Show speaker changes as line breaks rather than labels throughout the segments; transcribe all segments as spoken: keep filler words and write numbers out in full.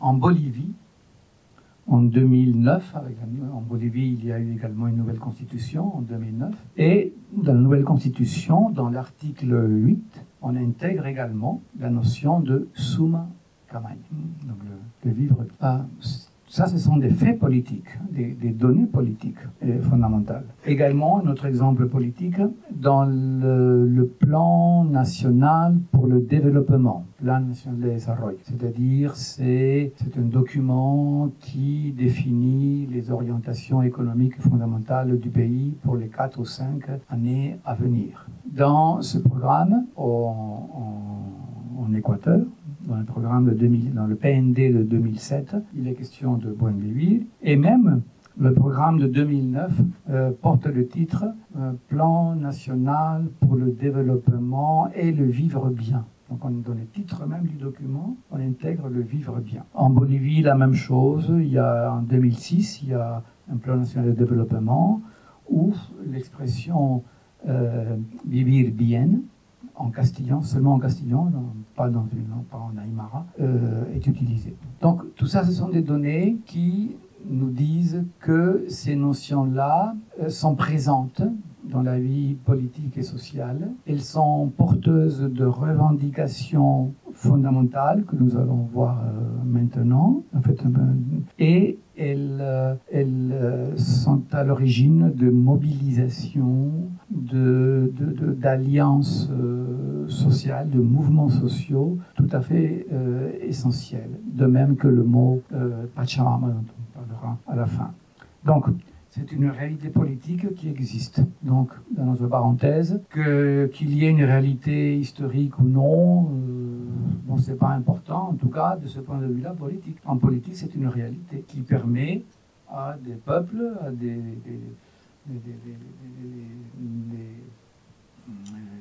En Bolivie, en deux mille neuf, avec la, en Bolivie, il y a eu également une nouvelle constitution en deux mille neuf. Et dans la nouvelle constitution, dans l'article huit, on intègre également la notion de summa camaña, donc le, le vivre. Ah, ça, ce sont des faits politiques, des, des données politiques et fondamentales. Également, un autre exemple politique, dans le, le plan national pour le développement, plan national de desarrollo, c'est-à-dire c'est, c'est un document qui définit les orientations économiques fondamentales du pays pour les quatre ou cinq années à venir. Dans ce programme, en, en, en Équateur, dans le programme de deux mille, dans le P N D de deux mille sept, il est question de buen vivir, et même le programme de deux mille neuf euh, porte le titre euh, Plan national pour le développement et le vivre bien. Donc on, dans le titre même du document, on intègre le vivre bien. En Bolivie, la même chose. Il y a, en deux mille six, il y a un plan national de développement où l'expression euh, vivir bien, en castillan, seulement en castillan, non, pas, dans une, non, pas en aymara, euh, est utilisé. Donc tout ça, ce sont des données qui nous disent que ces notions-là euh, sont présentes dans la vie politique et sociale. Elles sont porteuses de revendications fondamentales que nous allons voir euh, maintenant, en fait, euh, et elles, euh, elles euh, sont à l'origine de mobilisations, de, de, de, d'alliances euh, sociales, de mouvements sociaux tout à fait euh, essentiels, de même que le mot euh, Pachamama dont on parlera à la fin. Donc, c'est une réalité politique qui existe. Donc, dans notre parenthèse, que, qu'il y ait une réalité historique ou non, euh, bon, c'est pas important, en tout cas, de ce point de vue-là, politique. En politique, c'est une réalité qui permet à des peuples, à des, des, des, des, des, des, des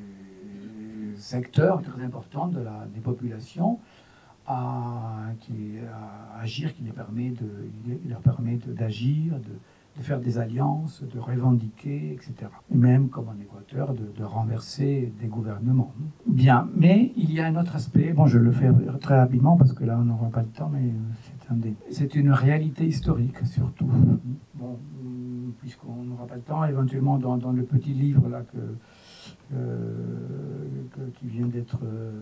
euh, secteurs très importants de la, des populations, à, qui, à agir, qui les permet de, il leur permet de, d'agir, de de faire des alliances, de revendiquer, et cetera. Et même, comme en Équateur, de, de renverser des gouvernements. Bien, mais il y a un autre aspect, bon, je le fais très rapidement parce que là, on n'aura pas le temps, mais c'est, un des, c'est une réalité historique, surtout. Bon, puisqu'on n'aura pas le temps, éventuellement, dans, dans le petit livre là que, euh, que, qui vient d'être euh,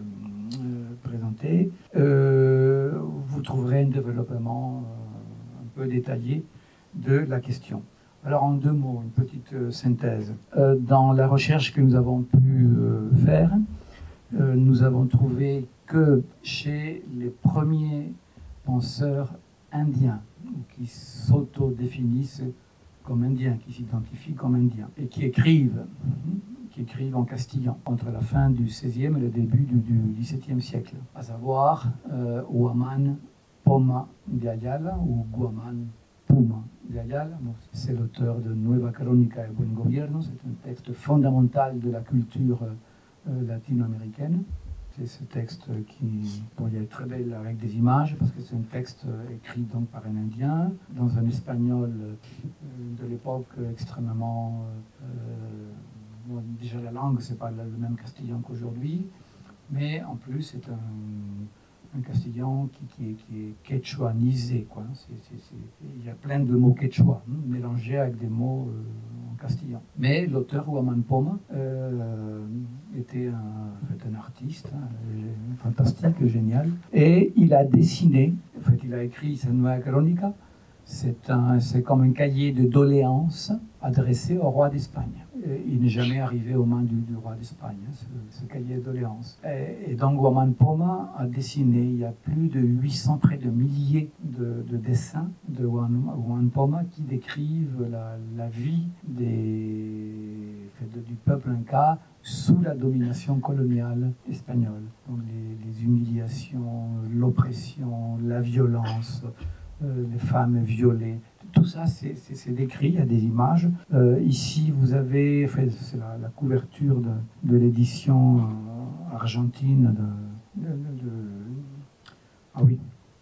présenté, euh, vous trouverez un développement euh, un peu détaillé de la question. Alors en deux mots, une petite euh, synthèse. Euh, dans la recherche que nous avons pu euh, faire, euh, nous avons trouvé que chez les premiers penseurs indiens, qui s'auto-définissent comme indiens, qui s'identifient comme indiens, et qui écrivent, qui écrivent en castillan, entre la fin du seizième et le début du, du dix-septième siècle, à savoir euh, Huaman Poma de Ayala, ou Guaman Puma de Ayala. C'est l'auteur de Nueva Crónica del Buen Gobierno, c'est un texte fondamental de la culture euh, latino-américaine. C'est ce texte qui bon, il est très belle avec des images, parce que c'est un texte euh, écrit donc par un Indien, dans un espagnol euh, de l'époque extrêmement... Euh, bon, déjà la langue, c'est pas le même castillan qu'aujourd'hui, mais en plus c'est un... un castillan qui, qui, est, qui est quechuanisé, quoi. C'est, c'est, c'est, il y a plein de mots quechua, hein, mélangés avec des mots euh, en castillan. Mais l'auteur Huaman Poma euh, était un, en fait, un artiste hein, fantastique, génial, et il a dessiné, en fait il a écrit sa Nueva Crónica, c'est, un, c'est comme un cahier de doléances adressé au roi d'Espagne. Il n'est jamais arrivé aux mains du, du roi d'Espagne, hein, ce, ce cahier de doléances. Et, et donc, Huaman Poma a dessiné, il y a plus de huit cents, près de milliers de, de dessins de Huaman Poma qui décrivent la, la vie des, de, du peuple inca sous la domination coloniale espagnole. Donc, les, les humiliations, l'oppression, la violence, euh, les femmes violées. Tout ça, c'est, c'est, c'est décrit, il y a des images. Euh, ici, vous avez, enfin, c'est la, la couverture de, de l'édition euh, argentine de, de, de, de... Ah oui.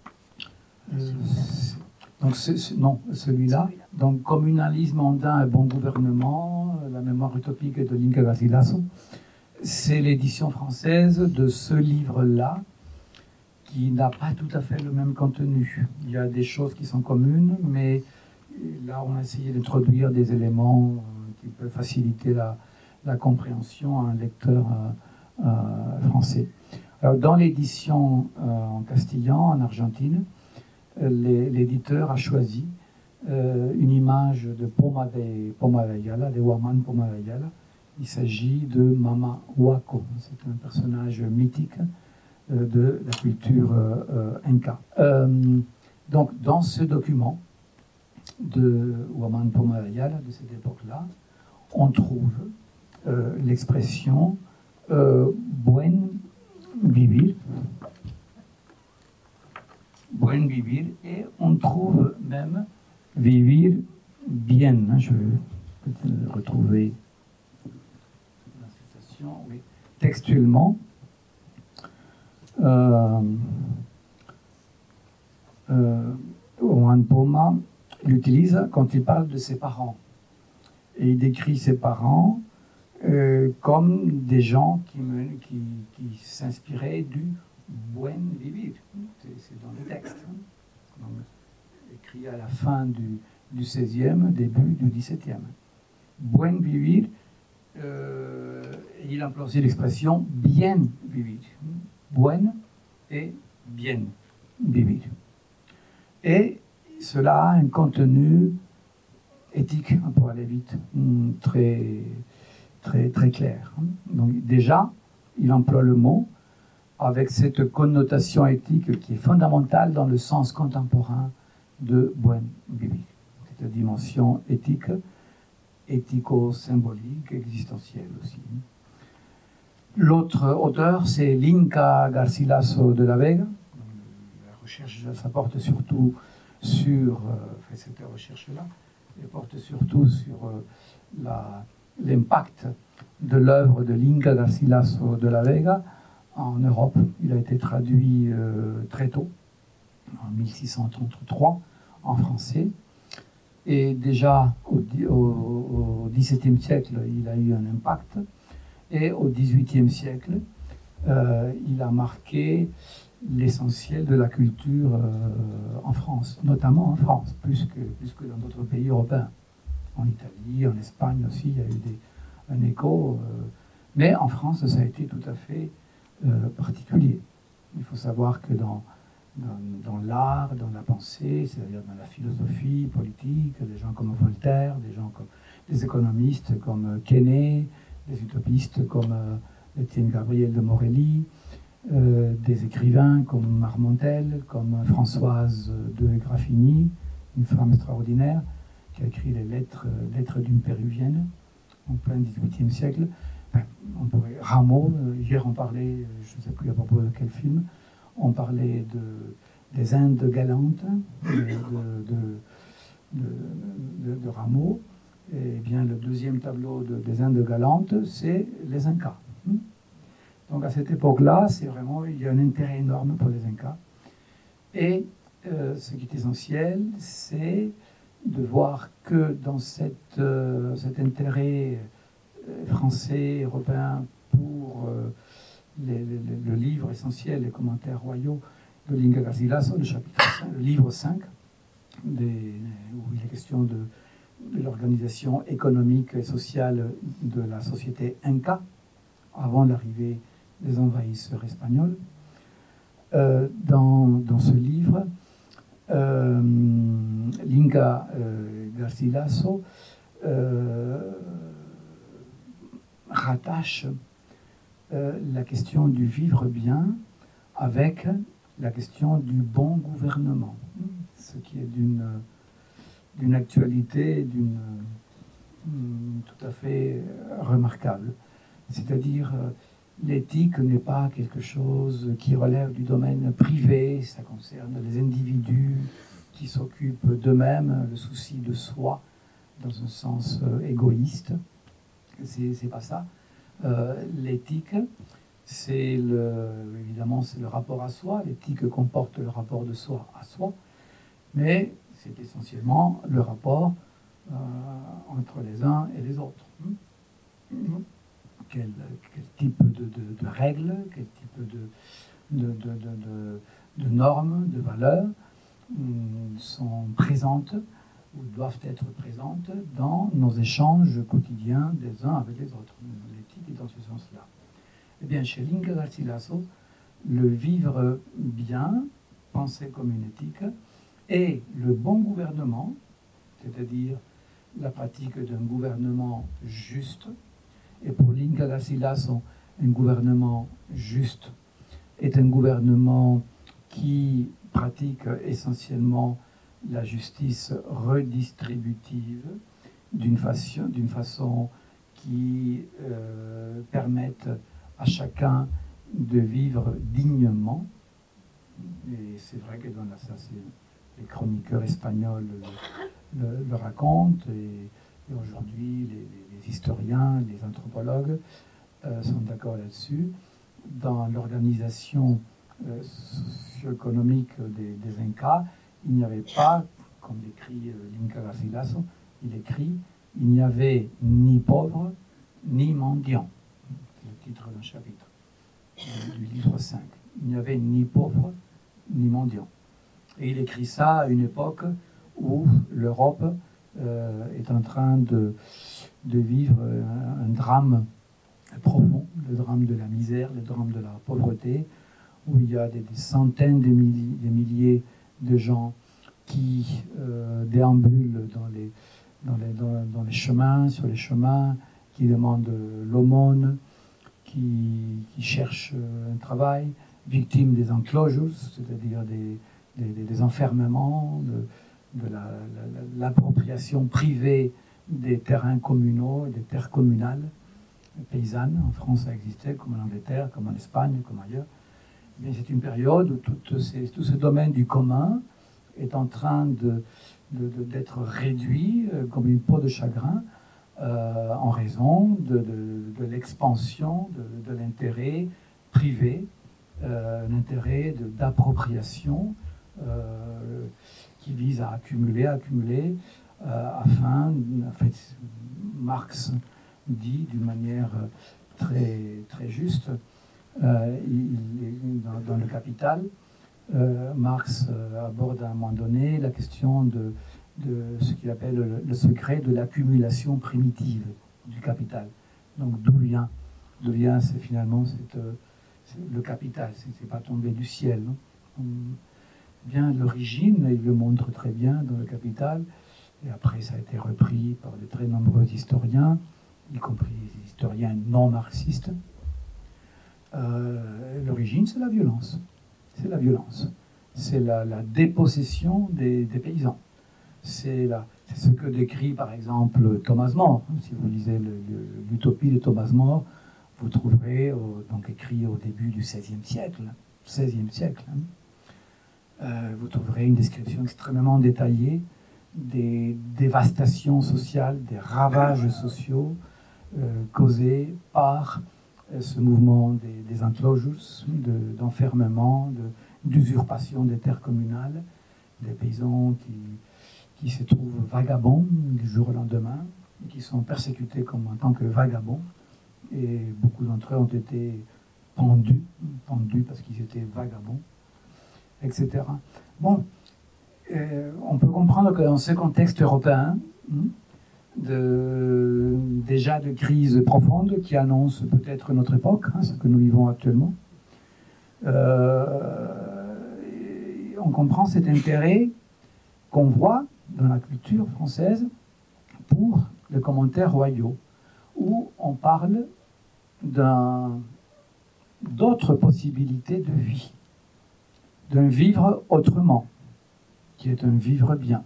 Euh, c'est, donc, c'est, c'est, non, celui-là. Donc, Communalisme andin et bon gouvernement, la mémoire utopique de l'Inca Garcilaso. C'est l'édition française de ce livre-là, qui n'a pas tout à fait le même contenu. Il y a des choses qui sont communes, mais là, on a essayé d'introduire des éléments euh, qui peuvent faciliter la, la compréhension à un lecteur euh, euh, français. Alors, dans l'édition euh, en castillan, en Argentine, l'éditeur a choisi euh, une image de Poma de, Poma de Ayala, de Huamán Poma de Ayala. Il s'agit de Mama Huaco. C'est un personnage mythique euh, de la culture euh, euh, inca. Euh, donc, dans ce document de Huamán Poma de Ayala, de cette époque-là, on trouve euh, l'expression euh, buen vivir, buen vivir, et on trouve même vivir bien. Je vais retrouver la citation, oui. Textuellement. Euh, euh, Huamán Poma l'utilise quand il parle de ses parents. Et il décrit ses parents euh, comme des gens qui, qui, qui s'inspiraient du buen vivir. C'est dans le texte. Donc, écrit à la fin du, du seizième, début du dix-septième. Buen vivir, euh, il emploie aussi l'expression bien vivir. Buen et bien vivir. Et cela a un contenu éthique, pour aller vite, très, très, très clair. Donc déjà, il emploie le mot avec cette connotation éthique qui est fondamentale dans le sens contemporain de buen vivir. Cette dimension éthique, éthico-symbolique, existentielle aussi. L'autre auteur, c'est l'Inca Garcilaso de la Vega. La recherche, ça porte surtout sur, euh, cette recherche-là, elle porte surtout sur euh, l'impact de l'œuvre de l'Inca Garcilaso de la Vega en Europe. Il a été traduit euh, très tôt, en mille six cent trente-trois, en français. Et déjà au, au, au dix-septième siècle, il a eu un impact. Et au dix-huitième siècle, euh, il a marqué l'essentiel de la culture euh, en France, notamment en France, plus que, plus que dans d'autres pays européens. En Italie, en Espagne aussi, il y a eu des, un écho. Euh, mais en France, ça a été tout à fait euh, particulier. Il faut savoir que dans, dans, dans l'art, dans la pensée, c'est-à-dire dans la philosophie politique, des gens comme Voltaire, des gens comme des économistes comme Quesnay, des utopistes comme euh, Étienne Gabriel de Morelli, euh, des écrivains comme Marmontel, comme Françoise de Graffigny, une femme extraordinaire qui a écrit les lettres, euh, lettres d'une péruvienne en plein dix-huitième siècle. Enfin, on pourrait, Rameau, euh, hier on parlait, je ne sais plus à propos de quel film, on parlait de, des Indes galantes de, de, de, de, de, de Rameau. Et bien, le deuxième tableau de, des Indes galantes, c'est les Incas. Donc à cette époque-là, c'est vraiment, il y a un intérêt énorme pour les Incas. Et euh, ce qui est essentiel, c'est de voir que dans cette, euh, cet intérêt français, européen, pour euh, les, les, le livre essentiel, les commentaires royaux de l'Inca Garcilaso, le chapitre cinq, le livre cinq, des, où il est question de de l'organisation économique et sociale de la société Inca, avant l'arrivée des envahisseurs espagnols. Euh, dans, dans ce livre, euh, l'Inca euh, Garcilaso euh, rattache euh, la question du vivre bien avec la question du bon gouvernement, ce qui est d'une d'une actualité d'une tout à fait remarquable. C'est-à-dire, l'éthique n'est pas quelque chose qui relève du domaine privé, ça concerne les individus qui s'occupent d'eux-mêmes, le souci de soi, dans un sens égoïste. C'est, c'est pas ça. Euh, l'éthique, c'est le, évidemment, c'est le rapport à soi. L'éthique comporte le rapport de soi à soi, mais c'est essentiellement le rapport euh, entre les uns et les autres. Quel, quel type de, de, de règles, quel type de, de, de, de, de, de normes, de valeurs sont présentes ou doivent être présentes dans nos échanges quotidiens des uns avec les autres. L'éthique est dans ce sens-là. Eh bien, chez Inca Garcilaso, le vivre bien, penser comme une éthique, et le bon gouvernement, c'est-à-dire la pratique d'un gouvernement juste, et pour l'Inca Garcilaso, un gouvernement juste est un gouvernement qui pratique essentiellement la justice redistributive d'une façon, d'une façon qui euh, permette à chacun de vivre dignement. Et c'est vrai que dans la, ça, c'est, les chroniqueurs espagnols le, le, le racontent, et, et aujourd'hui les, les, les historiens, les anthropologues euh, sont d'accord là-dessus. Dans l'organisation euh, socio-économique des, des Incas, il n'y avait pas, comme l'écrit euh, l'Inca Garcilaso, il écrit, il n'y avait ni pauvres ni mendiants. C'est le titre d'un chapitre euh, du livre cinq. Il n'y avait ni pauvres ni mendiants. Et il écrit ça à une époque où l'Europe euh, est en train de, de vivre un, un drame profond, le drame de la misère, le drame de la pauvreté, où il y a des, des centaines de milliers, des milliers de gens qui euh, déambulent dans les, dans, les, dans, dans les chemins, sur les chemins, qui demandent l'aumône, qui, qui cherchent un travail, victimes des enclosures, c'est-à-dire des, des, des enfermements, de, de la, la, l'appropriation privée des terrains communaux, des terres communales, paysannes. En France, ça existait, comme en Angleterre, comme en Espagne, comme ailleurs. Mais c'est une période où tout, ces, tout ce domaine du commun est en train de, de, de, d'être réduit euh, comme une peau de chagrin euh, en raison de, de, de l'expansion de, de l'intérêt privé, euh, l'intérêt de, d'appropriation euh, qui vise à accumuler, à accumuler, euh, afin, en fait, Marx dit d'une manière très, très juste, euh, il, dans, dans le Capital, euh, Marx euh, aborde à un moment donné la question de, de ce qu'il appelle le, le secret de l'accumulation primitive du capital. Donc d'où vient, d'où vient c'est finalement cette, c'est le capital, c'est, c'est pas tombé du ciel. Non, bien l'origine, il le montre très bien dans le Capital, et après ça a été repris par de très nombreux historiens, y compris les historiens non marxistes. Euh, l'origine, c'est la violence. C'est la violence. C'est la, la dépossession des, des paysans. C'est, la, c'est ce que décrit, par exemple, Thomas More. Si vous lisez le, le, l'Utopie de Thomas More, vous trouverez, au, donc écrit au début du seizième siècle, seizième siècle, hein, euh, vous trouverez une description extrêmement détaillée des dévastations sociales, des ravages sociaux euh, causés par euh, ce mouvement des, des enclosures, de, d'enfermement, de, d'usurpation des terres communales, des paysans qui, qui se trouvent vagabonds du jour au lendemain, et qui sont persécutés comme en tant que vagabonds, et beaucoup d'entre eux ont été pendus, pendus parce qu'ils étaient vagabonds, et cetera. Bon, Euh, on peut comprendre que dans ce contexte européen, de, déjà de crise profonde qui annonce peut-être notre époque, hein, ce que nous vivons actuellement, euh, on comprend cet intérêt qu'on voit dans la culture française pour les commentaires royaux, où on parle d'un, d'autres possibilités de vie, d'un vivre autrement, qui est un vivre bien,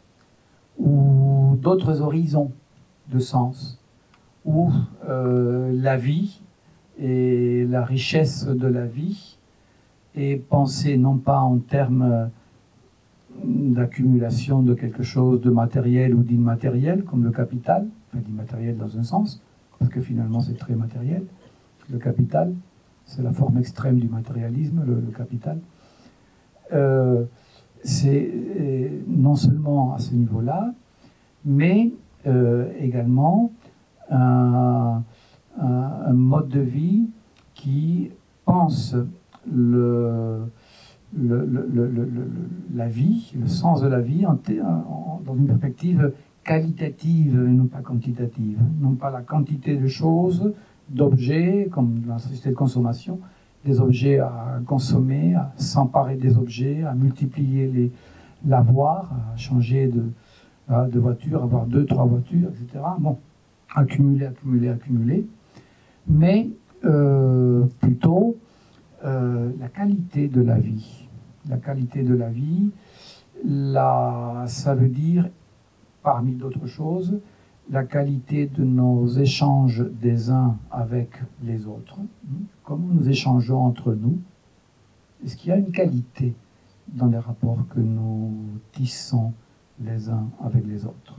ou d'autres horizons de sens, où euh, la vie et la richesse de la vie est pensée non pas en termes d'accumulation de quelque chose de matériel ou d'immatériel, comme le capital, enfin d'immatériel dans un sens, parce que finalement c'est très matériel, le capital, c'est la forme extrême du matérialisme, le, le capital. Euh, c'est non seulement à ce niveau-là, mais euh, également un, un, un mode de vie qui pense le, le, le, le, le, le, la vie, le sens de la vie en, en, dans une perspective qualitative et non pas quantitative. Non pas la quantité de choses, d'objets, comme dans la société de consommation, des objets à consommer, à s'emparer des objets, à multiplier les, l'avoir, à changer de, de voiture, avoir deux, trois voitures, et cetera. Bon, accumuler, accumuler, accumuler. Mais euh, plutôt euh, la qualité de la vie. La qualité de la vie, la, ça veut dire, parmi d'autres choses, la qualité de nos échanges des uns avec les autres. Comment nous échangeons entre nous? Est-ce qu'il y a une qualité dans les rapports que nous tissons les uns avec les autres?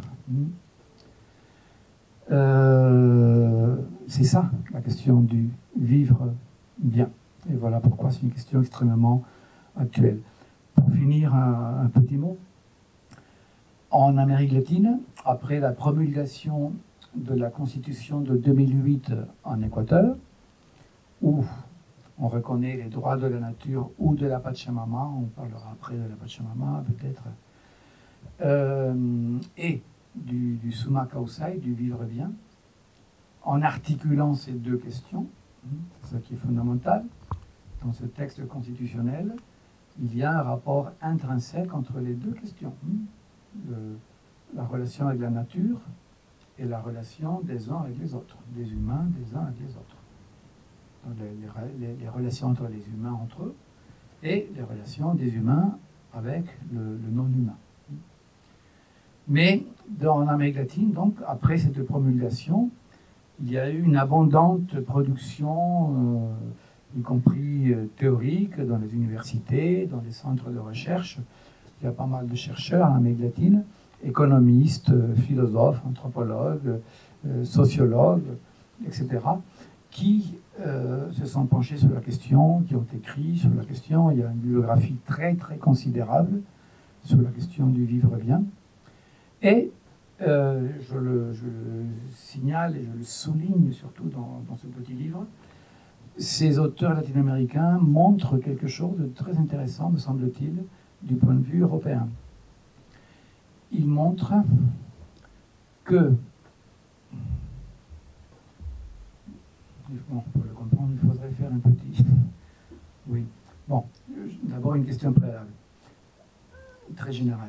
euh, C'est ça, la question du vivre bien. Et voilà pourquoi c'est une question extrêmement actuelle. Pour finir, un, un petit mot. En Amérique latine, après la promulgation de la Constitution de deux mille huit en Équateur, où on reconnaît les droits de la nature ou de la Pachamama, on parlera après de la Pachamama peut-être, euh, et du, du summa causai, du vivre bien, en articulant ces deux questions, c'est ça qui est fondamental, dans ce texte constitutionnel, il y a un rapport intrinsèque entre les deux questions. Le, la relation avec la nature et la relation des uns avec les autres, des humains des uns avec les autres. Donc les, les, les relations entre les humains entre eux et les relations des humains avec le, le non-humain. Mais dans, en Amérique latine, donc, après cette promulgation, il y a eu une abondante production, euh, y compris euh, théorique, dans les universités, dans les centres de recherche. Il y a pas mal de chercheurs en Amérique latine, économistes, euh, philosophes, anthropologues, euh, sociologues, et cetera, qui euh, se sont penchés sur la question, qui ont écrit sur la question. Il y a une bibliographie très, très considérable sur la question du vivre bien. Et euh, je, le, je le signale et je le souligne surtout dans, dans ce petit livre, ces auteurs latino-américains montrent quelque chose de très intéressant, me semble-t-il, du point de vue européen. Ils montrent que, bon, pour le comprendre, il faudrait faire un petit... Oui. Bon, d'abord une question préalable, très générale.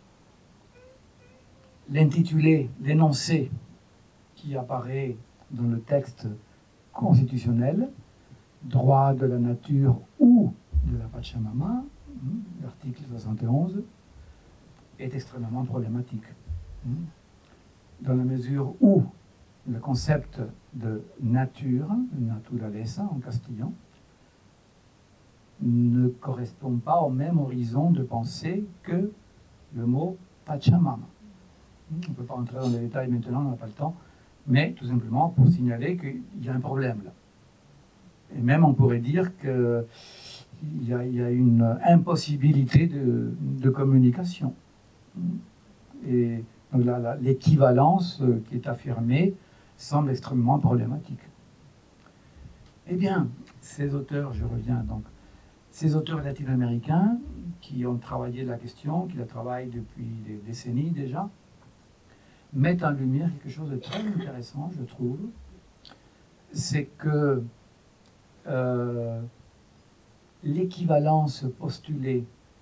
L'intitulé, l'énoncé qui apparaît dans le texte constitutionnel, droit de la nature ou de la Pachamama, l'article soixante et onze, est extrêmement problématique. Dans la mesure où le concept de nature, naturaleza en castillan, ne correspond pas au même horizon de pensée que le mot Pachamama. On ne peut pas entrer dans les détails maintenant, on n'a pas le temps, mais tout simplement pour signaler qu'il y a un problème là. Et même on pourrait dire qu'il y, y a une impossibilité de, de communication. Et donc là, là, l'équivalence qui est affirmée semble extrêmement problématique. Eh bien, ces auteurs, je reviens donc, ces auteurs latino-américains qui ont travaillé la question, qui la travaillent depuis des décennies déjà, mettent en lumière quelque chose de très intéressant, je trouve, c'est que euh, l'équivalence postulée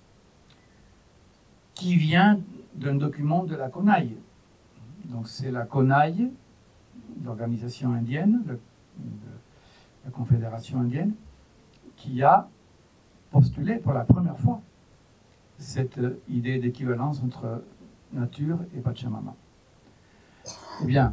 qui vient d'un document de la CONAIE. Donc c'est la CONAIE, l'organisation indienne, le, la Confédération indienne, qui a postulé pour la première fois cette idée d'équivalence entre nature et Pachamama. Eh bien,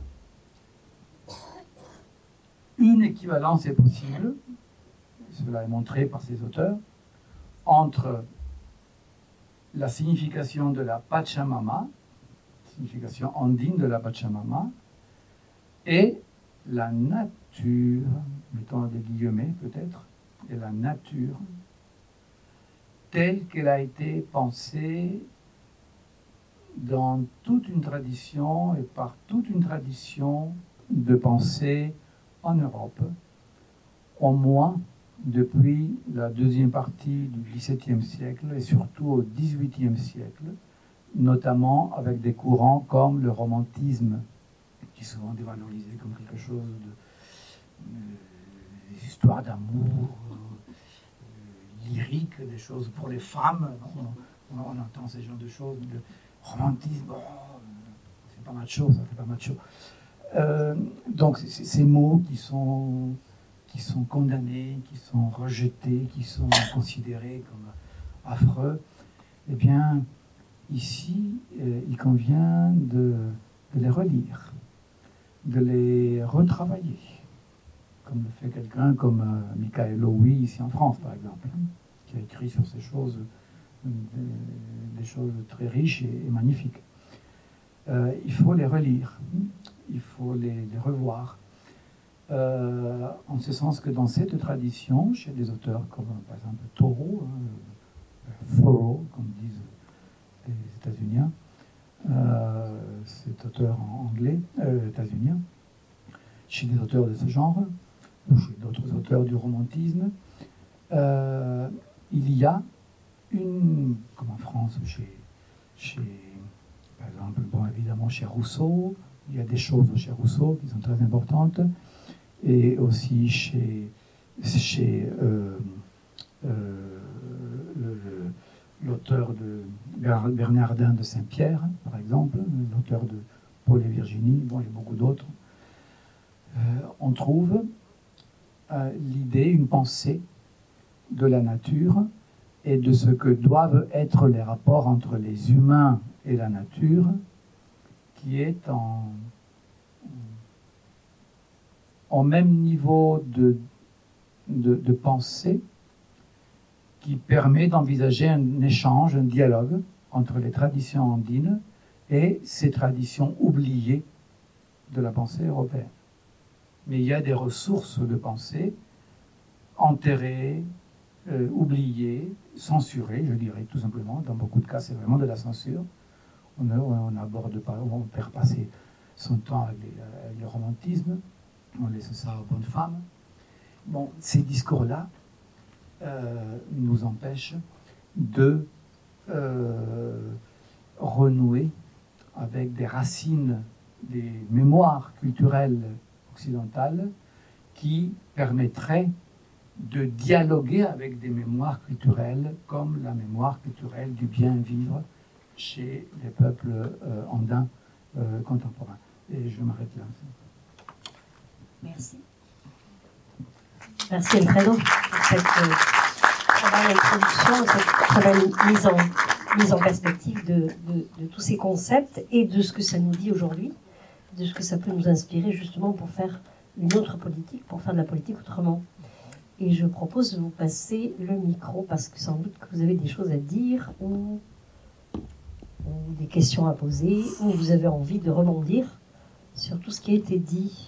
une équivalence est possible, cela est montré par ces auteurs, entre la signification de la Pachamama, signification andine de la Pachamama, et la nature, mettons des guillemets peut-être, et la nature, telle qu'elle a été pensée dans toute une tradition et par toute une tradition de pensée en Europe, au moins depuis la deuxième partie du dix-septième siècle et surtout au dix-huitième siècle, notamment avec des courants comme le romantisme, qui est souvent dévalorisé comme quelque chose de, de, des histoires d'amour euh, lyriques, des choses pour les femmes. On, on entend ces genres de choses, le romantisme, oh, c'est pas macho, ça fait pas macho. Euh, donc c'est ces mots qui sont, qui sont condamnés, qui sont rejetés, qui sont considérés comme affreux, eh bien, ici, euh, il convient de, de les relire, de les retravailler, comme le fait quelqu'un comme euh, Michael Lowy, ici en France, par exemple, hein, qui a écrit sur ces choses, euh, des, des choses très riches et, et magnifiques. Euh, il faut les relire. Il faut les, les revoir, euh, en ce sens que dans cette tradition, chez des auteurs comme par exemple Thoreau, hein, Thoreau, comme disent les États-Uniens, euh, cet auteur en anglais, euh, états-unien, chez des auteurs de ce genre, ou chez d'autres auteurs du romantisme, euh, il y a une, comme en France, chez, chez par exemple, bon, évidemment chez Rousseau, il y a des choses chez Rousseau qui sont très importantes, et aussi chez, chez euh, euh, l'auteur de Bernardin de Saint-Pierre, par exemple, l'auteur de Paul et Virginie, bon, il y a beaucoup d'autres. Euh, on trouve euh, l'idée, une pensée de la nature et de ce que doivent être les rapports entre les humains et la nature, qui est en, en même niveau de, de, de pensée, qui permet d'envisager un échange, un dialogue entre les traditions andines et ces traditions oubliées de la pensée européenne. Mais il y a des ressources de pensée enterrées, euh, oubliées, censurées, je dirais tout simplement. Dans beaucoup de cas, c'est vraiment de la censure. On n'aborde pas, on perd passer son temps avec, les, avec le romantisme, on laisse ça aux bonnes femmes. Bon, ces discours-là euh, nous empêchent de euh, renouer avec des racines, des mémoires culturelles occidentales qui permettraient de dialoguer avec des mémoires culturelles comme la mémoire culturelle du bien vivre chez les peuples euh, andins euh, contemporains. Et je m'arrête là.
Merci. Merci Alfredo pour cette euh, très belle introduction, cette très belle mise en, mise en perspective de, de, de tous ces concepts et de ce que ça nous dit aujourd'hui, de ce que ça peut nous inspirer justement pour faire une autre politique, pour faire de la politique autrement. Et je propose de vous passer le micro parce que sans doute que vous avez des choses à dire ou ou des questions à poser, ou vous avez envie de rebondir sur tout ce qui a été dit.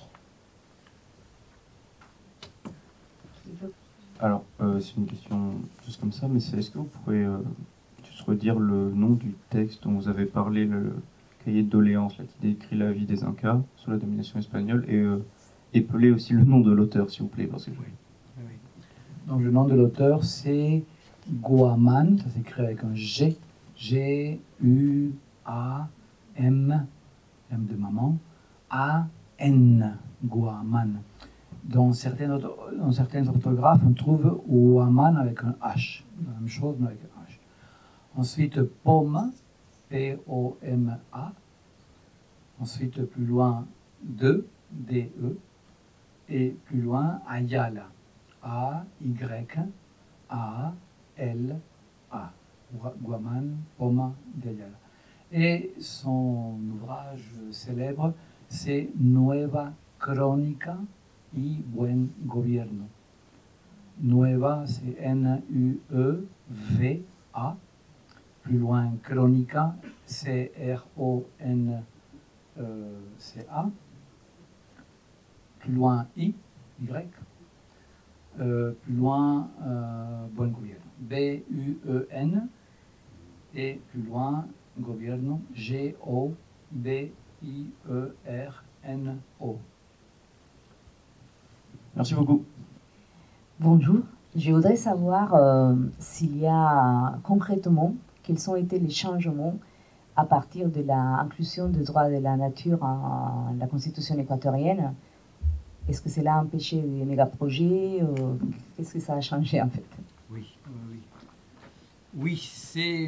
Alors, euh, c'est une question juste comme ça, mais c'est, est-ce que vous pourrez euh, juste redire le nom du texte dont vous avez parlé, le cahier de doléances, là, qui décrit la vie des Incas sous la domination espagnole, et euh, épeler aussi le nom de l'auteur, s'il vous plaît, parce que...
Oui. Oui. Donc le nom de l'auteur, c'est Guaman, ça s'écrit avec un G, G U A M, M de maman, A N, Guaman. Dans certaines, dans certaines orthographes, on trouve Guaman avec un H, la même chose mais avec un H. Ensuite, Poma, P O M A. Ensuite, plus loin, De, D E. Et plus loin, Ayala, A Y A L A. Guaman, Poma de Ayala. Et son ouvrage célèbre, c'est Nueva Crónica y Buen Gobierno. Nueva, c'est N U E V A. Plus loin, Crónica, C R O N C A. Plus loin, I, Y. Euh, plus loin, euh, Buen Gobierno. B U E N. Et plus loin, Gobierno, G O B I E R N O.
Merci beaucoup.
Bonjour,
Je voudrais savoir euh, s'il y a concrètement, quels ont été les changements à partir de l'inclusion des droits de la nature en, en la Constitution équatorienne. Est-ce que cela a empêché des méga-projets euh, Qu'est-ce que ça a changé en fait?
Oui, oui. Oui, c'est...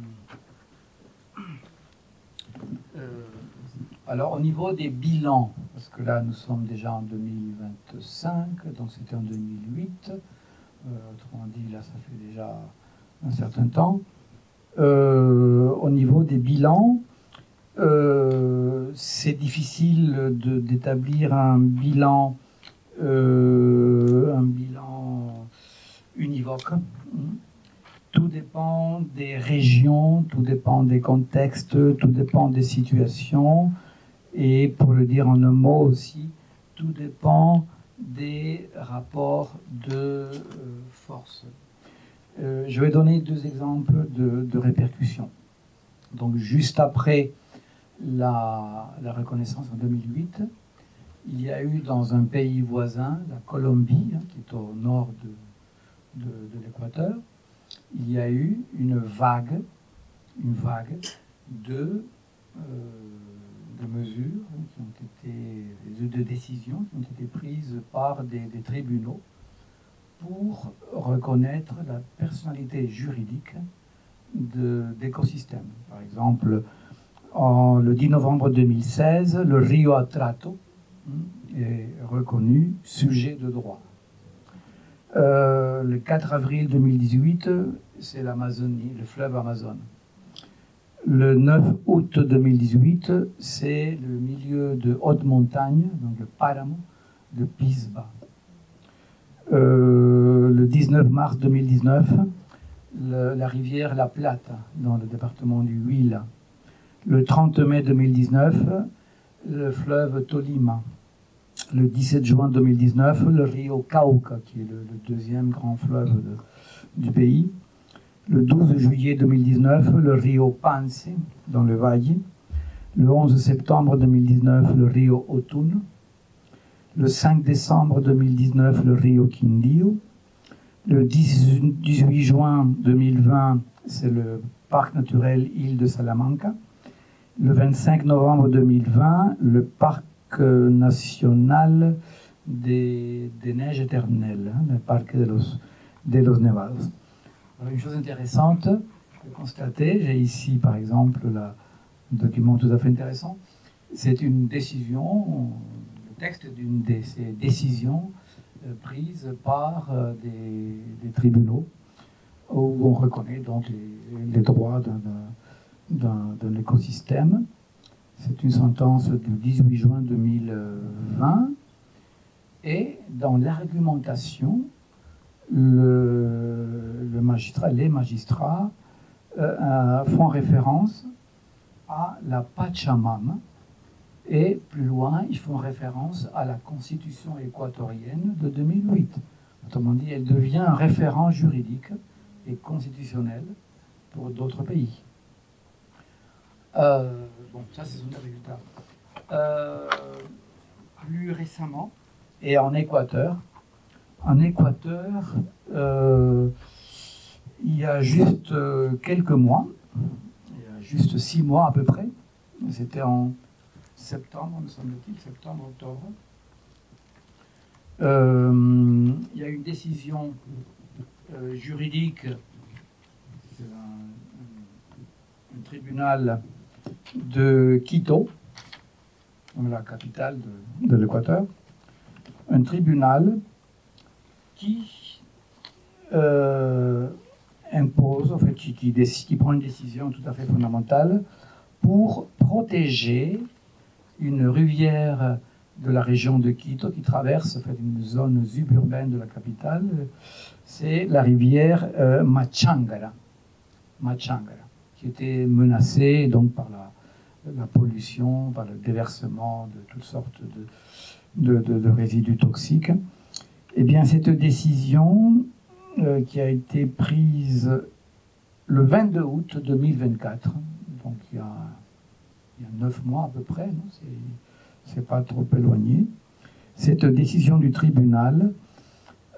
Euh, alors, au niveau des bilans, parce que là, nous sommes déjà en deux mille vingt-cinq, donc c'était en deux mille huit, euh, autrement dit, là, ça fait déjà un certain temps. Euh, au niveau des bilans, euh, c'est difficile de, d'établir un bilan, euh, un bilan univoque. Tout dépend des régions, tout dépend des contextes, tout dépend des situations. Et pour le dire en un mot aussi, tout dépend des rapports de euh, force. Euh, je vais donner deux exemples de, de répercussions. Donc, juste après la, la reconnaissance en deux mille huit, il y a eu dans un pays voisin, la Colombie, hein, qui est au nord de, de, de l'Équateur, il y a eu une vague, une vague de, euh, de mesures qui ont été, de décisions qui ont été prises par des, des tribunaux pour reconnaître la personnalité juridique de, d'écosystèmes. Par exemple, en, le dix novembre deux mille seize, le Rio Atrato est reconnu sujet de droit. Euh, le quatre avril deux mille dix-huit, c'est l'Amazonie, le fleuve Amazon. Le neuf août deux mille dix-huit, c'est le milieu de haute montagne, donc le páramo de Pisba. Euh, le dix-neuf mars deux mille dix-neuf, le, la rivière La Plata, dans le département du Huila. Le trente mai deux mille dix-neuf, le fleuve Tolima. Le dix-sept juin deux mille dix-neuf, le Rio Cauca, qui est le, le deuxième grand fleuve de, du pays. Le douze juillet deux mille dix-neuf, le Rio Pance, dans le Valle. Le onze septembre deux mille dix-neuf, le Rio Otun. Le cinq décembre deux mille dix-neuf, le Rio Quindío. Le dix-huit juin deux mille vingt, c'est le parc naturel Île de Salamanca. Le vingt-cinq novembre deux mille vingt, le parc national des, des neiges éternelles, hein, le parc de los, de los Nevados. Alors, une chose intéressante de constater, j'ai ici par exemple la, un document tout à fait intéressant, c'est une décision, le texte d'une de ces décisions euh, prises par euh, des, des tribunaux où on reconnaît donc les, les droits d'un, d'un, d'un écosystème. C'est une sentence du dix-huit juin deux mille vingt. Et dans l'argumentation, le, le magistrat, les magistrats euh, font référence à la Pachamama. Et plus loin, ils font référence à la Constitution équatorienne de deux mille huit. Autrement dit, elle devient un référent juridique et constitutionnel pour d'autres pays. Euh, bon, ça, c'est son résultat. Euh, plus récemment, et en Équateur, en Équateur, euh, il y a juste euh, quelques mois, il y a juste six mois à peu près, c'était en septembre, me semble-t-il, septembre, octobre, euh, il y a une décision euh, juridique, c'est un, un, un tribunal de Quito, la capitale de, de l'Équateur, un tribunal qui euh, impose, en fait, qui, qui, décide, qui prend une décision tout à fait fondamentale pour protéger une rivière de la région de Quito qui traverse en fait, une zone suburbaine de la capitale. C'est la rivière euh, Machangara, Machangara, qui était menacée donc par la la pollution, par le déversement de toutes sortes de, de, de, de résidus toxiques. Eh bien, cette décision euh, qui a été prise le vingt-deux août deux mille vingt-quatre, donc il y a, il y a neuf mois à peu près, non, c'est, c'est pas trop éloigné, cette décision du tribunal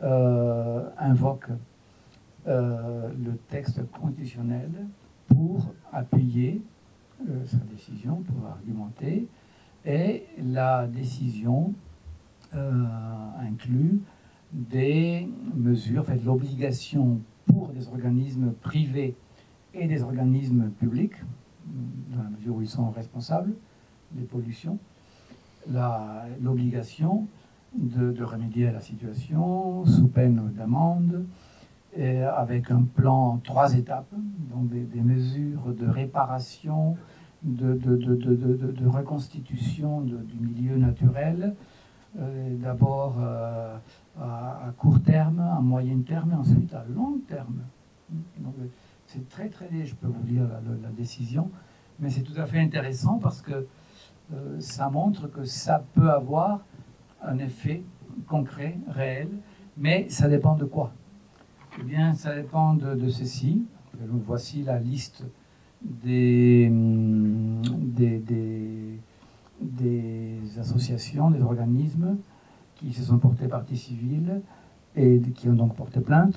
euh, invoque euh, le texte constitutionnel pour appuyer euh, sa décision, pour argumenter, et la décision euh, inclut des mesures, en fait, l'obligation pour des organismes privés et des organismes publics, dans la mesure où ils sont responsables des pollutions, la, l'obligation de, de remédier à la situation sous peine d'amende, et avec un plan en trois étapes, donc des, des mesures de réparation, de, de, de, de, de, de reconstitution de, du milieu naturel, euh, d'abord euh, à, à court terme, à moyen terme, et ensuite à long terme. Donc, c'est très très laid, je peux vous lire la, la, la décision, mais c'est tout à fait intéressant parce que euh, ça montre que ça peut avoir un effet concret, réel, mais ça dépend de quoi? Eh bien, ça dépend de, de ceci. Voici la liste des, des, des, des associations, des organismes qui se sont portés partie civile et qui ont donc porté plainte.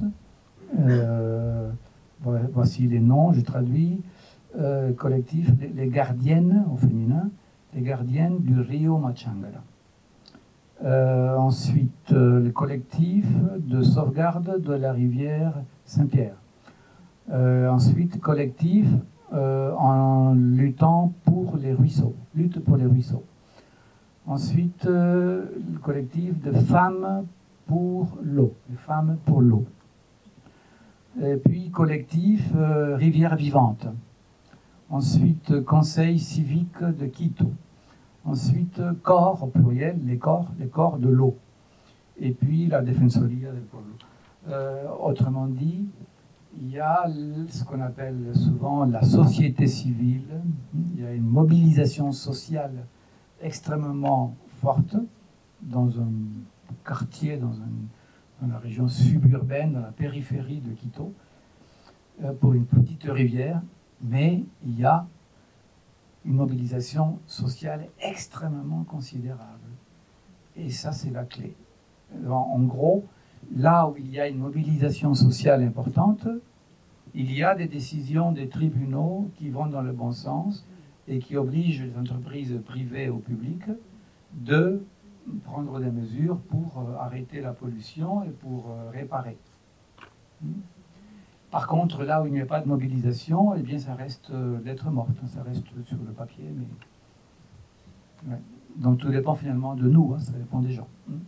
Euh, voici les noms, je traduis. Euh, collectif, les, les gardiennes au féminin, les gardiennes du Rio Machangara. Euh, ensuite, euh, le collectif de sauvegarde de la rivière Saint-Pierre. Euh, ensuite, collectif euh, en luttant pour les ruisseaux, lutte pour les ruisseaux. Ensuite, euh, le collectif de femmes pour l'eau, les femmes pour l'eau. Et puis, collectif euh, rivière vivante. Ensuite, conseil civique de Quito. Ensuite, corps au pluriel, les corps, les corps de l'eau. Et puis la Defensoría del Pueblo. Euh, autrement dit, il y a ce qu'on appelle souvent la société civile. Il y a une mobilisation sociale extrêmement forte dans un quartier, dans, un, dans la région suburbaine, dans la périphérie de Quito, euh, pour une petite rivière. Mais il y a une mobilisation sociale extrêmement considérable. Et ça, c'est la clé. En gros, là où il y a une mobilisation sociale importante, il y a des décisions des tribunaux qui vont dans le bon sens et qui obligent les entreprises privées ou publiques de prendre des mesures pour arrêter la pollution et pour réparer. Par contre, là où il n'y a pas de mobilisation, eh bien, ça reste euh, lettre morte, ça reste sur le papier. Mais... Ouais. Donc tout dépend finalement de nous, hein, ça dépend des gens. Hum.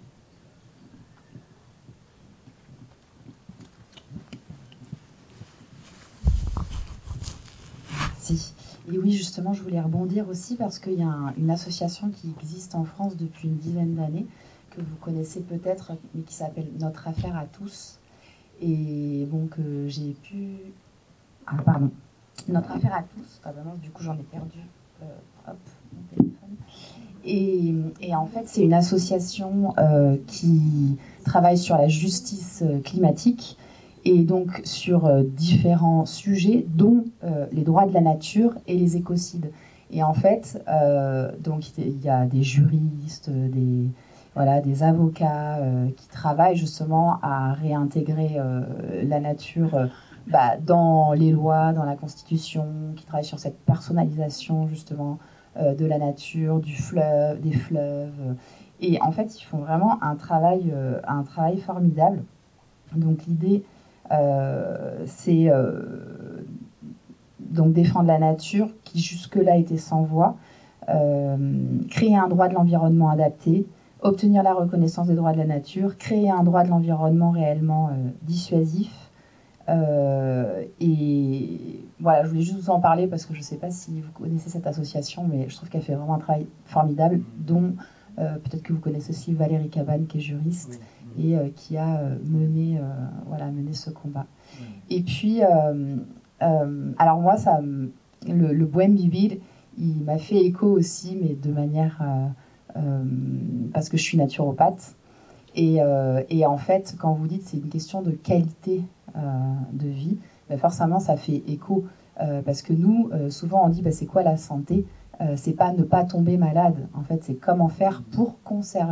Merci. Et oui, justement, je voulais rebondir aussi parce qu'il y a un, une association qui existe en France depuis une dizaine d'années, que vous connaissez peut-être, mais qui s'appelle Notre Affaire à tous. Et donc, euh, j'ai pu... Ah, pardon. Notre Affaire à tous. Ah ben non, du coup, j'en ai perdu. Euh, hop, mon téléphone. Et, et en fait, c'est une association euh, qui travaille sur la justice climatique et donc sur euh, différents sujets, dont euh, les droits de la nature et les écocides. Et en fait, euh, donc il y a des juristes, des... Voilà, des avocats euh, qui travaillent justement à réintégrer euh, la nature euh, bah, dans les lois, dans la Constitution, qui travaillent sur cette personnalisation justement euh, de la nature, du fleuve, des fleuves. Et en fait, ils font vraiment un travail, euh, un travail formidable. Donc l'idée, euh, c'est euh, donc défendre la nature qui jusque-là était sans voix, euh, créer un droit de l'environnement adapté, obtenir la reconnaissance des droits de la nature, créer un droit de l'environnement réellement euh, dissuasif. Euh, et voilà, je voulais juste vous en parler parce que je ne sais pas si vous connaissez cette association, mais je trouve qu'elle fait vraiment un travail formidable, dont euh, peut-être que vous connaissez aussi Valérie Cabane, qui est juriste, oui, et euh, qui a euh, mené, euh, voilà, mené ce combat. Oui. Et puis, euh, euh, alors moi, ça, le, le Buen Vivir, il m'a fait écho aussi, mais de manière... Euh, Euh, parce que je suis naturopathe et, euh, et en fait quand vous dites c'est une question de qualité euh, de vie, ben forcément ça fait écho euh, parce que nous euh, souvent on dit ben, c'est quoi la santé, euh, c'est pas ne pas tomber malade, en fait c'est comment faire pour conserver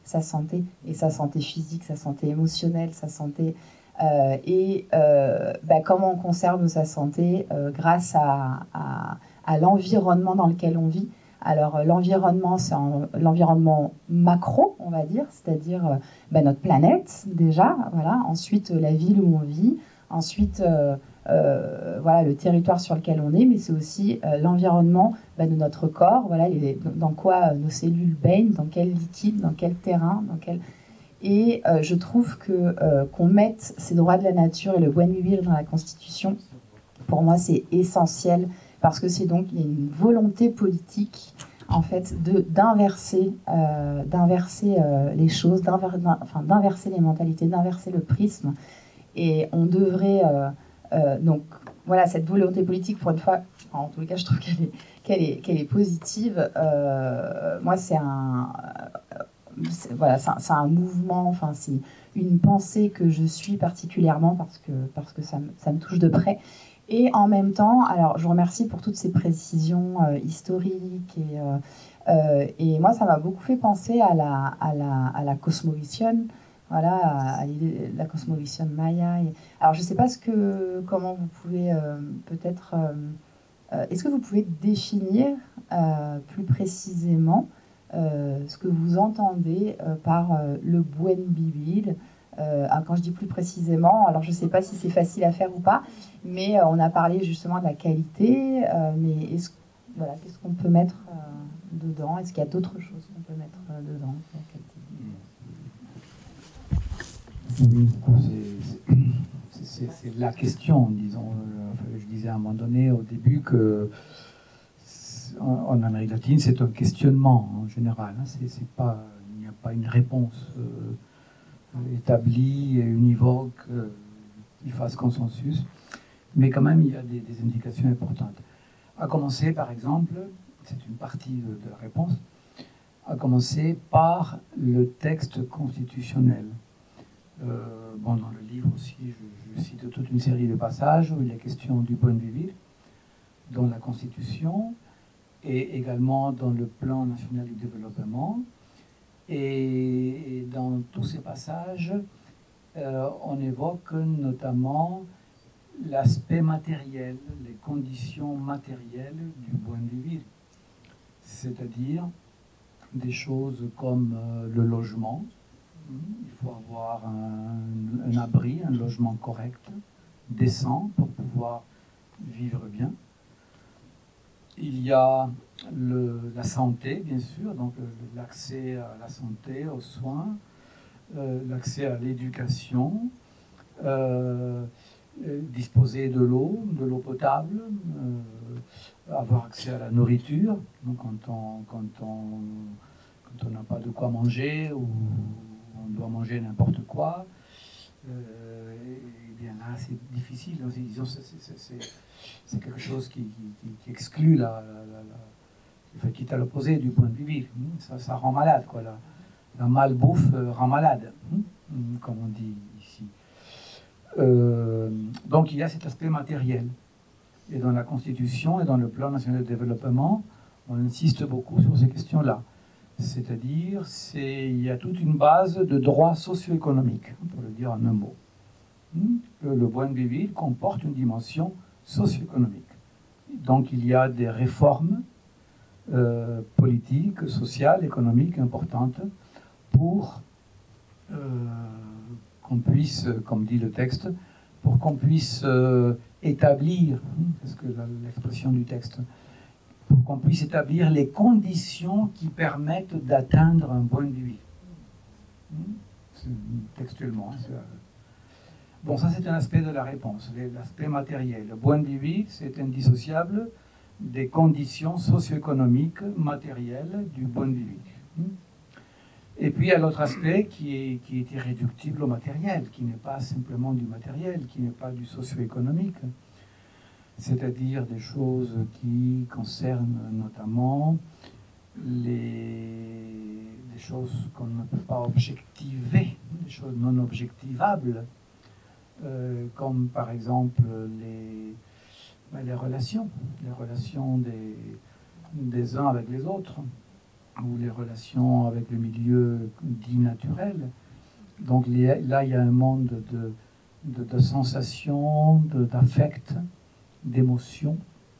sa santé, et sa santé physique, sa santé émotionnelle, sa santé... Euh, et euh, bah, comment on conserve sa santé euh, grâce à, à, à l'environnement dans lequel on vit. Alors, euh, l'environnement, c'est l'environnement macro, on va dire, c'est-à-dire euh, bah, notre planète, déjà, voilà. Ensuite, euh, la ville où on vit. Ensuite, euh, euh, voilà, le territoire sur lequel on est, mais c'est aussi euh, l'environnement bah, de notre corps, voilà, les, dans quoi euh, nos cellules baignent, dans quel liquide, dans quel terrain, dans quel... Et euh, je trouve que euh, qu'on mette ces droits de la nature et le buen vivir dans la Constitution, pour moi, c'est essentiel, parce que c'est donc il y a une volonté politique, en fait, de d'inverser, euh, d'inverser euh, les choses, d'inver, enfin, d'inverser les mentalités, d'inverser le prisme. Et on devrait euh, euh, donc voilà, cette volonté politique, pour une fois, en tout cas, je trouve qu'elle est qu'elle est qu'elle est positive. Euh, moi, c'est un C'est, voilà, c'est un, c'est un mouvement, enfin, c'est une pensée que je suis particulièrement parce que, parce que ça, me, ça me touche de près. Et en même temps, alors je vous remercie pour toutes ces précisions euh, historiques. Et, euh, euh, et moi, ça m'a beaucoup fait penser à la, à la, à la cosmovision, voilà, à, à la cosmovision maya. Et, alors, je ne sais pas ce que, comment vous pouvez euh, peut-être... Euh, euh, est-ce que vous pouvez définir euh, plus précisément Euh, ce que vous entendez euh, par euh, le buen vivir. Euh, quand je dis plus précisément, alors je ne sais pas si c'est facile à faire ou pas, mais euh, on a parlé justement de la qualité, euh, mais est-ce, voilà, qu'est-ce qu'on peut mettre euh, dedans? Est-ce qu'il y a d'autres choses qu'on peut mettre euh, dedans pour la qualité?
Oui, c'est, c'est, c'est la question, disons. Je disais à un moment donné, au début, que en Amérique latine, c'est un questionnement en général. C'est, c'est pas, il n'y a pas une réponse euh, établie et univoque euh, qui fasse consensus, mais quand même il y a des, des indications importantes. À commencer, par exemple, c'est une partie de, de la réponse, à commencer par le texte constitutionnel. Euh, bon, dans le livre aussi, je, je cite toute une série de passages où il est question du buen vivir dans la Constitution, et également dans le plan national du développement. Et dans tous ces passages, euh, on évoque notamment l'aspect matériel, les conditions matérielles du buen vivir, c'est-à-dire des choses comme euh, le logement. Il faut avoir un, un abri, un logement correct, décent, pour pouvoir vivre bien. Il y a le, la santé, bien sûr, donc l'accès à la santé, aux soins, euh, l'accès à l'éducation, euh, disposer de l'eau, de l'eau potable, euh, avoir accès à la nourriture. Donc quand on quand on quand on n'a pas de quoi manger ou on doit manger n'importe quoi, euh, et bien là c'est difficile. Disons, c'est, c'est, c'est, c'est quelque chose qui, qui, qui exclut la, la, la, la qui est à l'opposé du point de vue. Ça, ça rend malade, quoi. La, la malbouffe euh, rend malade, hein, comme on dit ici. Euh, donc il y a cet aspect matériel. Et dans la Constitution et dans le plan national de développement, on insiste beaucoup sur ces questions-là. C'est-à-dire, c'est, il y a toute une base de droits socio-économiques, pour le dire en un mot. Le, le buen vivir comporte une dimension socio-économique. Donc il y a des réformes euh, politiques, sociales, économiques importantes pour euh, qu'on puisse, comme dit le texte, pour qu'on puisse euh, établir, c'est que l'expression du texte, pour qu'on puisse établir les conditions qui permettent d'atteindre un buen vivir. Textuellement. C'est, bon, ça c'est un aspect de la réponse, l'aspect matériel. Le buen vivir, c'est indissociable des conditions socio-économiques matérielles du buen vivir. Et puis il y a l'autre aspect qui est, qui est irréductible au matériel, qui n'est pas simplement du matériel, qui n'est pas du socio-économique, c'est-à-dire des choses qui concernent notamment les, des choses qu'on ne peut pas objectiver, des choses non objectivables, euh, comme par exemple les, ben, les relations, les relations des, des uns avec les autres. ou les relations avec le milieu dit naturel. Donc là, il y a un monde de, de, de sensations, de, d'affects, d'émotions,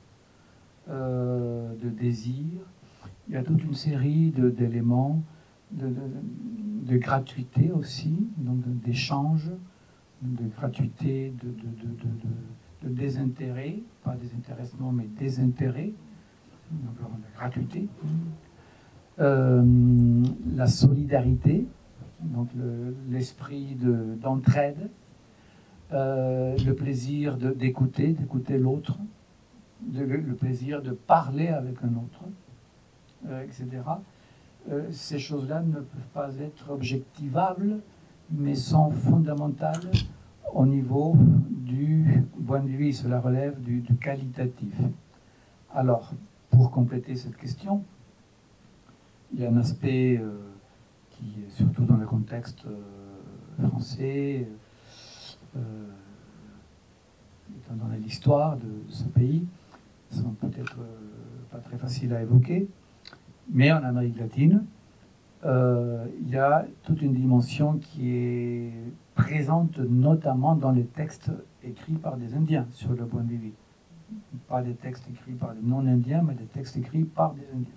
euh, de désirs. Il y a toute une série de, d'éléments, de, de, de gratuité aussi, donc d'échanges, de gratuité, de, de, de, de, de, de désintérêt, pas désintéressement, mais désintérêt, donc de gratuité. Euh, la solidarité, donc le, l'esprit de, d'entraide, euh, le plaisir de, d'écouter, d'écouter l'autre, de, le plaisir de parler avec un autre, euh, et cetera. Euh, ces choses-là ne peuvent pas être objectivables, mais sont fondamentales au niveau du point de vue, cela relève du, du qualitatif. Alors, pour compléter cette question, il y a un aspect euh, qui est surtout dans le contexte euh, français, euh, étant donné l'histoire de ce pays, sont peut-être euh, pas très faciles à évoquer, mais en Amérique latine, euh, il y a toute une dimension qui est présente notamment dans les textes écrits par des Indiens sur le point de vue. Pas des textes écrits par des non-Indiens, mais des textes écrits par des Indiens.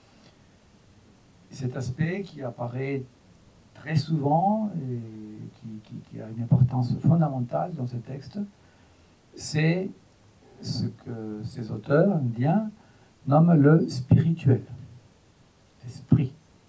Cet aspect qui apparaît très souvent et qui, qui, qui a une importance fondamentale dans ces textes, c'est ce que ces auteurs indiens nomment le spirituel, l'esprit.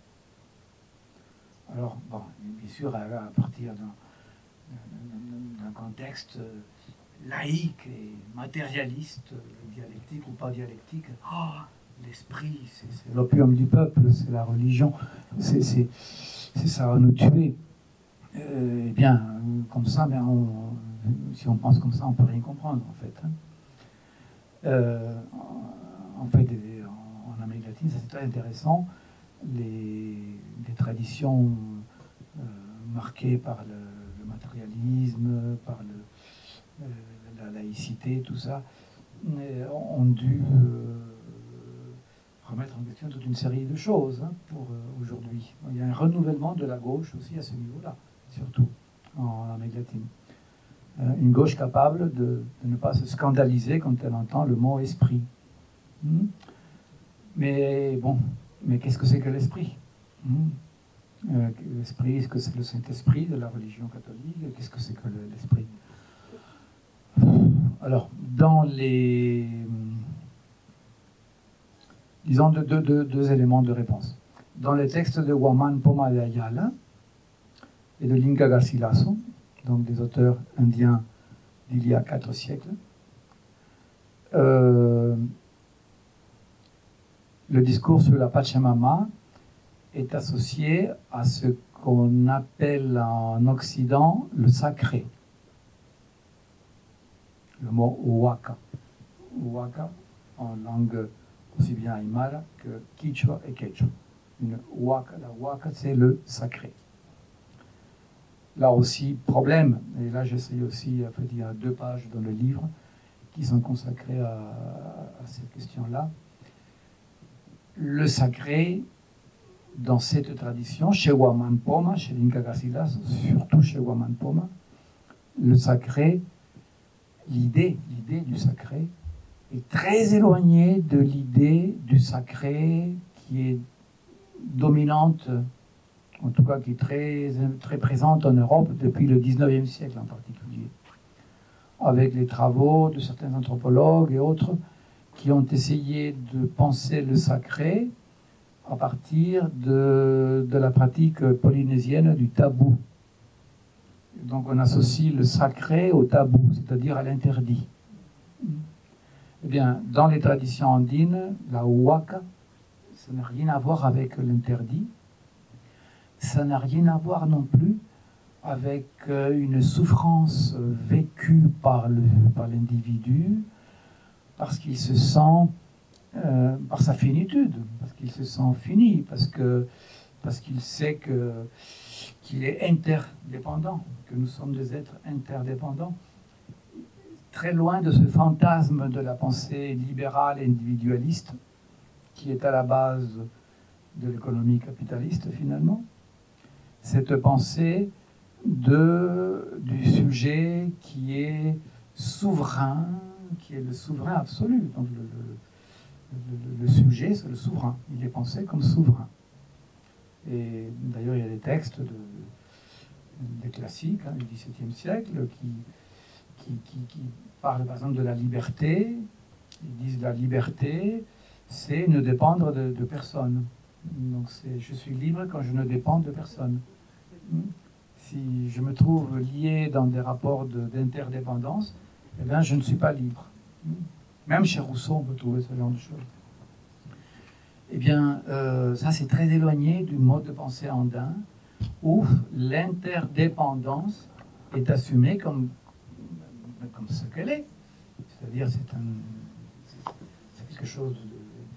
Alors, bon, bien sûr, à partir d'un, d'un contexte laïque et matérialiste, dialectique ou pas dialectique, oh, l'esprit, c'est, c'est l'opium du peuple, c'est la religion, c'est, c'est, c'est ça va nous tuer. Euh, eh bien, comme ça, ben on, si on pense comme ça, on ne peut rien comprendre, en fait. Hein. Euh, en fait, en Amérique latine, ça c'est très intéressant, les, les traditions euh, marquées par le, le matérialisme, par le, euh, la laïcité, tout ça, euh, ont dû euh, remettre en question toute une série de choses hein, pour euh, aujourd'hui. Il y a un renouvellement de la gauche aussi à ce niveau-là, surtout en Amérique latine. Euh, une gauche capable de, de ne pas se scandaliser quand elle entend le mot esprit. Hmm? Mais bon, mais qu'est-ce que c'est que l'esprit? hmm? euh, L'esprit, est-ce que c'est le Saint-Esprit de la religion catholique? Qu'est-ce que c'est que le, l'esprit? Alors, dans les... Disons deux, deux, deux, deux éléments de réponse. Dans les textes de Guamán Poma de Ayala et de Inca Garcilaso, donc des auteurs indiens d'il y a quatre siècles, euh, le discours sur la Pachamama est associé à ce qu'on appelle en Occident le sacré. Le mot Huaca. Huaca, en langue aussi bien aymara que quichua et quechua. Une Huaca, la Huaca, c'est le sacré. Là aussi, problème, et là j'essaye aussi, en fait, il y a deux pages dans le livre qui sont consacrées à, à cette question-là. Le sacré, dans cette tradition, chez Guamán Poma, chez l'Inca Garcilaso, surtout chez Guamán Poma, le sacré, l'idée, l'idée du sacré est très éloignée de l'idée du sacré qui est dominante, en tout cas qui est très, très présente en Europe depuis le dix-neuvième siècle en particulier, avec les travaux de certains anthropologues et autres qui ont essayé de penser le sacré à partir de, de la pratique polynésienne du tabou. Donc on associe le sacré au tabou, c'est-à-dire à l'interdit. Eh bien, dans les traditions andines, la huaca, ça n'a rien à voir avec l'interdit. Ça n'a rien à voir non plus avec une souffrance vécue par, le, par l'individu, parce qu'il se sent, euh, par sa finitude, parce qu'il se sent fini, parce, que, parce qu'il sait que, qu'il est interdépendant, que nous sommes des êtres interdépendants, très loin de ce fantasme de la pensée libérale et individualiste qui est à la base de l'économie capitaliste finalement, cette pensée de, du sujet qui est souverain, qui est le souverain absolu. Donc le, le, le, le sujet, c'est le souverain. Il est pensé comme souverain. Et d'ailleurs, il y a des textes de, des classiques hein, du dix-septième siècle qui, qui, qui, qui parlent par exemple de la liberté. Ils disent la liberté, c'est ne dépendre de, de personne. Donc c'est, je suis libre quand je ne dépends de personne. Si je me trouve lié dans des rapports de, d'interdépendance, eh bien, je ne suis pas libre. Même chez Rousseau, on peut trouver ce genre de choses. Eh bien, euh, ça, c'est très éloigné du mode de pensée andin, où l'interdépendance est assumée comme, comme ce qu'elle est. C'est-à-dire, c'est, un, c'est, c'est quelque chose de...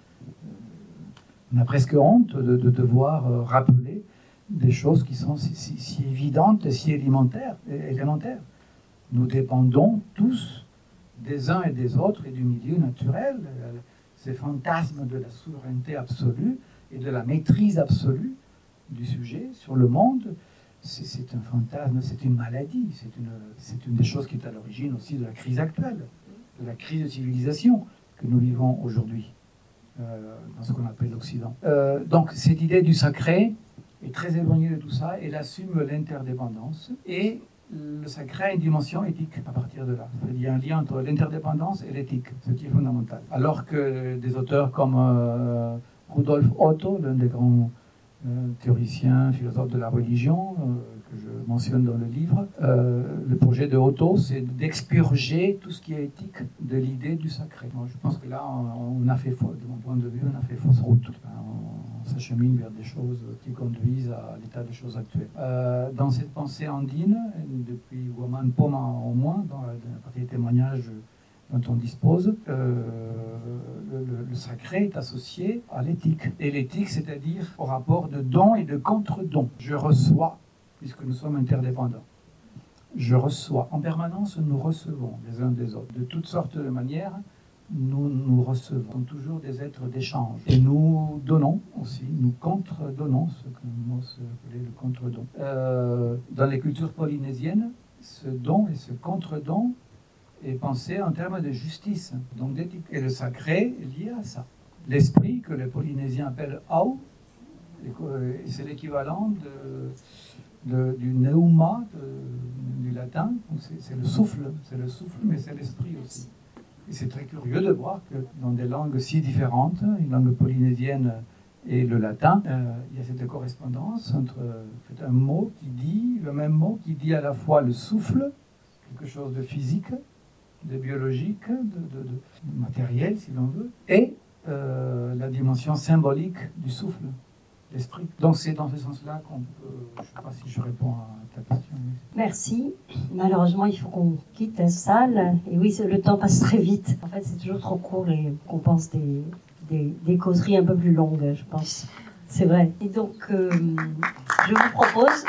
On a presque honte de, de devoir rappeler des choses qui sont si, si, si évidentes et si élémentaires, élémentaires. Nous dépendons tous des uns et des autres et du milieu naturel. Ces fantasmes de la souveraineté absolue et de la maîtrise absolue du sujet sur le monde, c'est, c'est un fantasme, c'est une maladie, c'est une, c'est une des choses qui est à l'origine aussi de la crise actuelle, de la crise de civilisation que nous vivons aujourd'hui. Euh, dans ce qu'on appelle l'Occident. Euh, donc cette idée du sacré est très éloignée de tout ça, elle assume l'interdépendance et le sacré a une dimension éthique à partir de là. Il y a un lien entre l'interdépendance et l'éthique, ce qui est fondamental. Alors que des auteurs comme euh, Rudolf Otto, l'un des grands euh, théoriciens, philosophes de la religion, euh, que je mentionne dans le livre, euh, le projet de Otto, c'est d'expurger tout ce qui est éthique de l'idée du sacré. Moi, je pense que là, on, on a fait fausse, de mon point de vue, on a fait fausse route. On, on s'achemine vers des choses qui conduisent à l'état des choses actuelles. Euh, dans cette pensée andine, depuis Guaman Poma au moins, dans la, dans la partie des témoignages dont on dispose, euh, le, le, le sacré est associé à l'éthique. Et l'éthique, c'est-à-dire au rapport de don et de contre-don. Je reçois, puisque nous sommes interdépendants. Je reçois. En permanence, nous recevons les uns des autres. De toutes sortes de manières, nous nous recevons. Nous sommes toujours des êtres d'échange. Et nous donnons aussi, nous contre-donnons, ce que nous appelons le contre-don. Euh, dans les cultures polynésiennes, ce don et ce contre-don est pensé en termes de justice, donc d'éthique. Et le sacré est lié à ça. L'esprit, que les Polynésiens appellent Au, c'est l'équivalent de... De, du neuma, de, du latin, c'est, c'est le souffle, c'est le souffle, mais c'est l'esprit aussi. Et c'est très curieux de voir que dans des langues si différentes, une langue polynésienne et le latin, euh, il y a cette correspondance entre fait, un mot qui dit, le même mot qui dit à la fois le souffle, quelque chose de physique, de biologique, de, de, de matériel si l'on veut, et euh, la dimension symbolique du souffle. L'esprit. Donc c'est dans ce sens-là qu'on peut... Je ne sais pas si je réponds à ta question.
Merci. Malheureusement, il faut qu'on quitte la salle. Et oui, le temps passe très vite. En fait, c'est toujours trop court et qu'on pense des, des, des causeries un peu plus longues, je pense. C'est vrai. Et donc, euh, je vous propose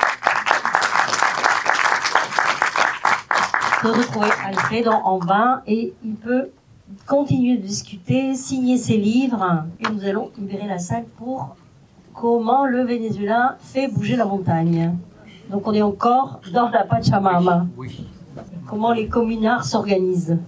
de retrouver Alfred en, en bas et il peut continuer de discuter, signer ses livres et nous allons libérer la salle pour... Comment le Venezuela fait bouger la montagne. Donc on est encore dans la Pachamama. Oui. Comment les communards s'organisent.